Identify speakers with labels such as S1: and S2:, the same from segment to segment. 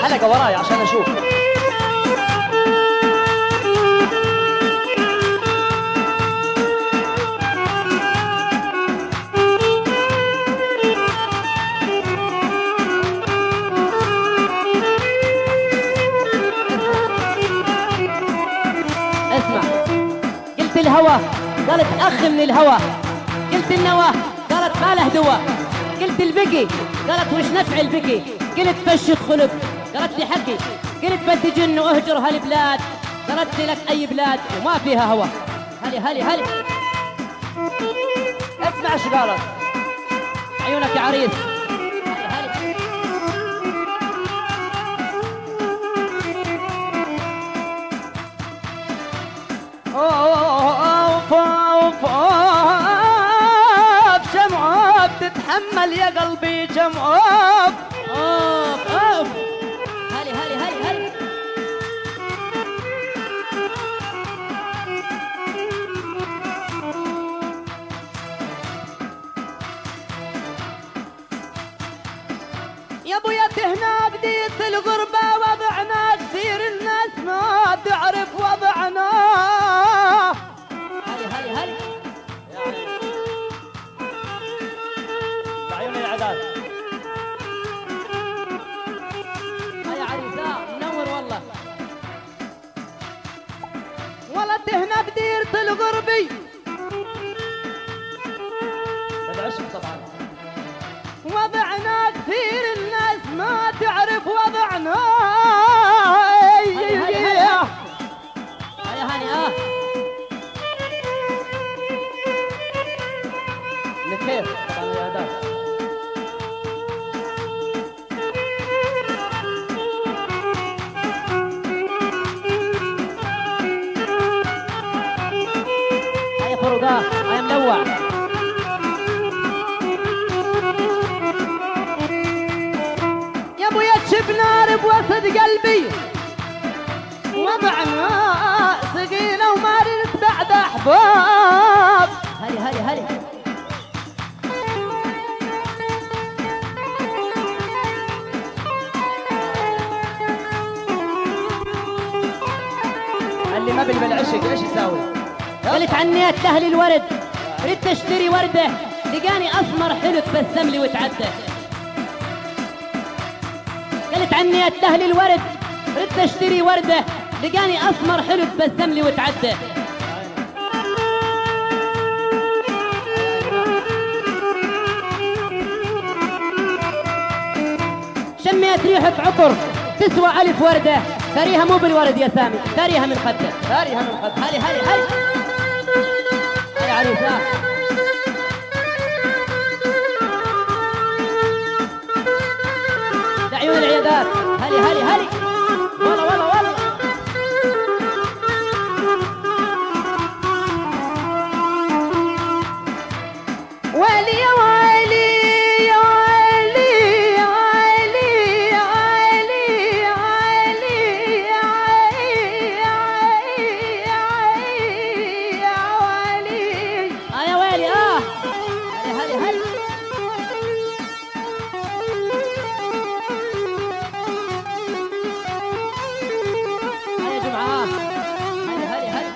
S1: الحلقة وراي عشان أشوف.
S2: اسمع، قلت الهوى قالت أخ من الهوى، قلت النوى قالت ما له دوا، قلت البقي قالت وش نفع البقي، قلت فشت خلق قالت لي حقي، قلت بدي جن واهجر هالبلاد، قالت لي لك اي بلاد وما فيها هوى. هلي
S1: اسمع ايش قالت.
S2: عيونك يا عريس. هلي
S1: اوف اوف اوف شمعوف تتحمل يا قلبي شمعوف.
S2: اوف هلي
S1: يا ابويا هناك ديت الغربة وضعنا كثير الناس ما تعرف وضعنا.
S2: هلي
S1: عيوني يا عداد.
S2: يا عريسة منور والله.
S1: والله هنا بديرة الغربي العشق طبعا وضعنا كثير الناس ما تعرف وضعنا.
S2: هيا هاني
S1: لكيف طبعا يا عداد.
S2: هيا فروقاه هيا منوع.
S1: يا ابويا تشب نار بوسط قلبي وضعنا ثقيلة وما رنت بعد احباب.
S2: هلي
S1: اللي ما بالعشق ايش يساوي؟
S2: قلت عنيت لاهل الورد ردت اشتري ورده، لقاني اسمر حلو تبسم لي وتعدى. قلت عنيت لاهل الورد ردت اشتري ورده، لقاني اسمر حلو تبسم لي وتعدى. شميت ريحة عطر تسوى ألف وردة، ثريها مو بالورد يا سامي، ثريها من خده. هلي هيا عريسة. لعيون العيادات. هلي والله
S1: ويلي يا ويلي يا ويلي يا ويلي يا ويلي يا ويلي يا ويلي يا ويلي
S2: يا ويلي هلي يا جمعة. هلي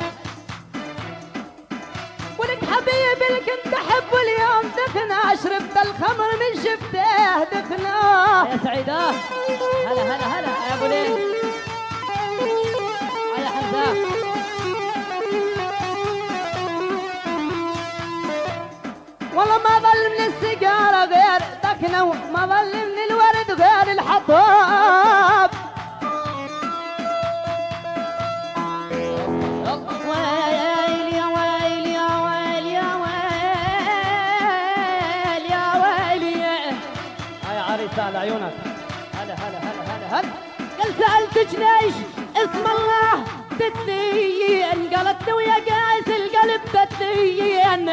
S1: ولك حبيبي اللي كنت احبه اليوم دفنا، شربت الخمر من شفته دفنا.
S2: يا سعيدة. هلا يا ابو ليل. يا حمزة.
S1: والله ما ظل من السيجارة غير دكنة، وما ظل من الورد غير الحطاب.
S2: ويلي يا ويلي يا ويلي يا ويلي يا ويلي.
S1: يا عريسة على عيونك. هلا
S2: قال سألتك ليش اسم الله تتلين، قالت ويا قايس القلب تتلين.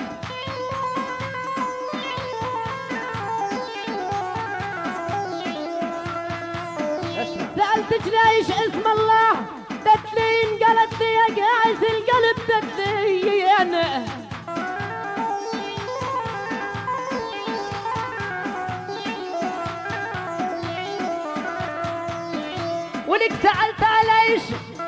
S2: سألتك ليش اسم الله تتلين، قالت يا قايس القلب تتلين.
S1: ولك سألت ليش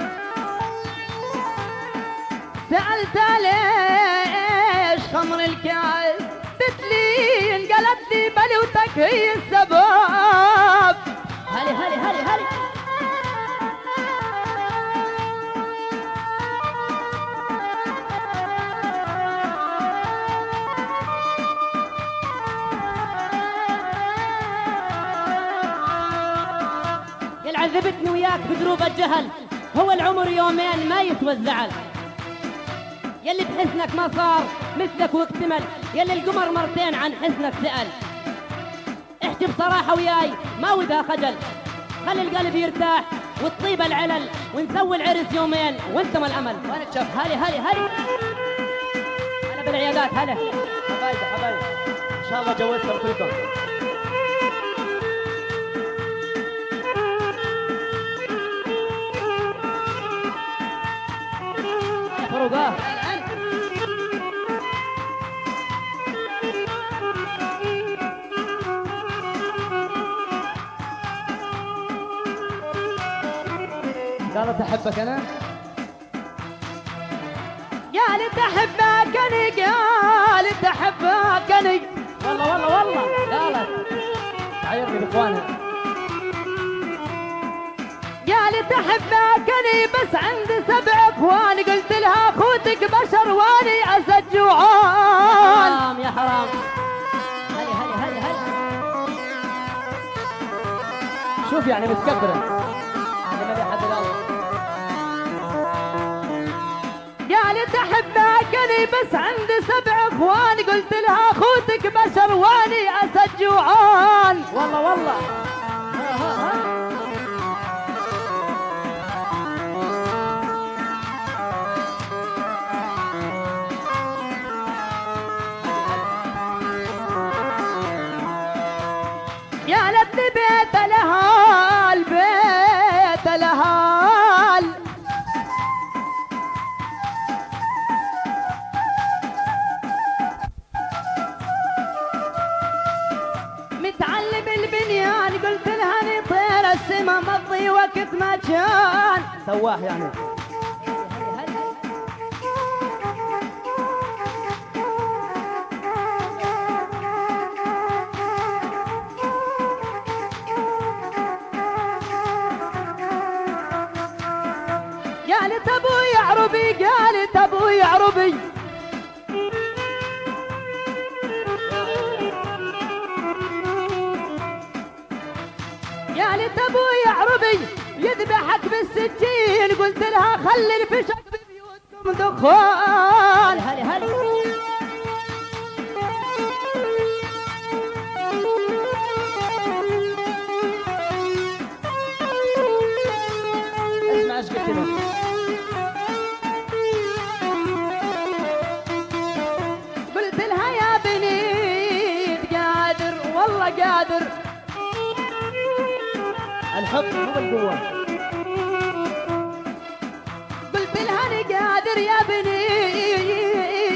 S1: سألت ليش خمر الكاس تتلي انقلت لي بلوتك هي السبب.
S2: هلي هلي هلي هلي عذبتني وياك بدروب الجهل، هو العمر يومين ما يسوى الزعل. يلي بحسنك ما صار مثلك واكتمل، يلي القمر مرتين عن حسنك سأل. احكي بصراحة وياي ما ودها خجل، خلي القلب يرتاح وتطيب العلل، ونسوي العرس يومين وانتم الأمل. وانا تشوف هلي هلي هلي هلا بالعيادات. هلا
S1: حبايبي حبايبي ان شاء الله جوزتكم كلكم.
S2: فروقاه
S1: قالت احبك انا
S2: يا ليت احبكني، قالت احبكني والله والله والله قالت
S1: تعيرني باخوانها.
S2: يا ليت احبكني بس عندي 7 اخوان، قلت لها اخوتك بشر واني اسد جوعان. حرام يا حرام. هلي هلي هلي هلي
S1: شوف يعني متكبره
S2: يا ليت احبكني بس عندي 7 اخوان، قلت لها اخوتك بشر واني اسد جوعان.
S1: والله والله
S2: يا ليتني بيت الهال بيت الهال، متعلم البنيان، قلت لها نطير السما مضي وقت ما كان.
S1: سواح يعني.
S2: قالت ابوي عربي، قالت ابوي عربي، قالت ابوي عربي يذبحك بالسكين، قلت لها خلي الفشق ببيوتكم دخان. هلي هلي
S1: اسمع ايش قلت له.
S2: قلت لها يا بنيت قادر والله قادر،
S1: الحب مو بالقوه.
S2: قلت لها انا قادر يا بنيت،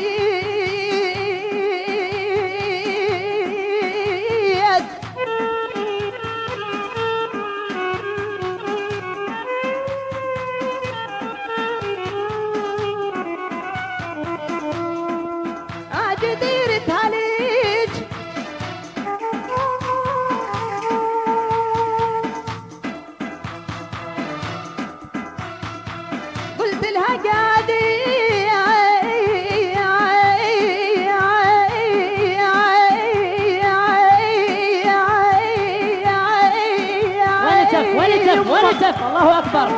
S2: جديرة هليج قلت لها قادي ونسف الله أكبر.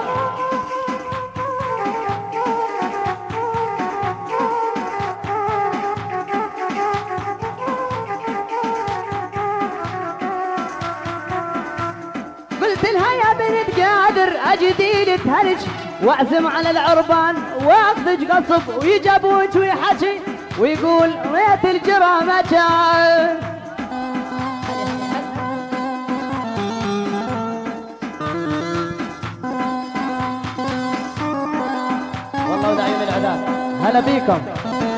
S2: قلت لها يا بنت قادر اجدي تهرج واعزم على العربان واخذج غصب، ويجي ابوك ويحكي ويقول ريت الجرامه كان.
S1: والله وداعي من العذاب. هلا بيكم.